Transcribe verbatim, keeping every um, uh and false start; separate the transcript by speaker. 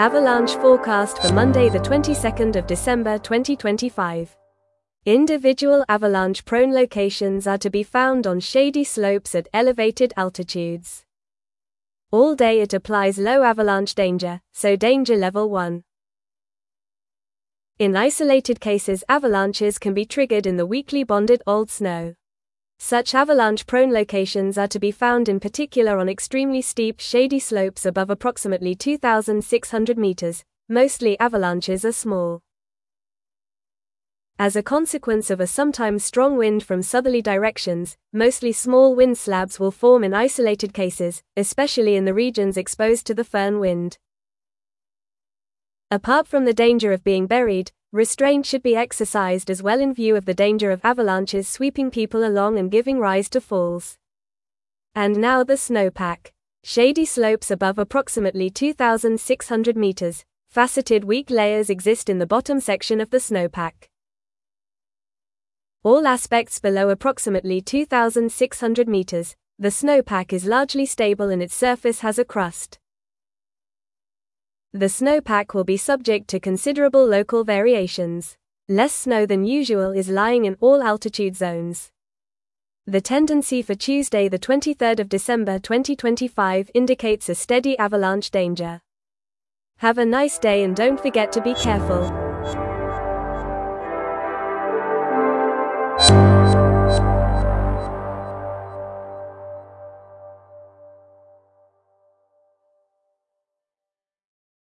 Speaker 1: Avalanche forecast for Monday the twenty-second of December twenty twenty-five. Individual avalanche-prone locations are to be found on shady slopes at elevated altitudes. All day it applies low avalanche danger, so danger level one. In isolated cases, avalanches can be triggered in the weakly bonded old snow. Such avalanche-prone locations are to be found in particular on extremely steep, shady slopes above approximately two thousand six hundred meters. Mostly avalanches are small. As a consequence of a sometimes strong wind from southerly directions, mostly small wind slabs will form in isolated cases, especially in the regions exposed to the Föhn wind. Apart from the danger of being buried, restraint should be exercised as well in view of the danger of avalanches sweeping people along and giving rise to falls. And now the snowpack. Shady slopes above approximately two thousand six hundred meters. Faceted weak layers exist in the bottom section of the snowpack. All aspects below approximately two thousand six hundred meters, the snowpack is largely stable and its surface has a crust. The snowpack will be subject to considerable local variations. Less snow than usual is lying in all altitude zones. The tendency for Tuesday the twenty-third of December twenty twenty-five indicates a steady avalanche danger. Have a nice day and don't forget to be careful.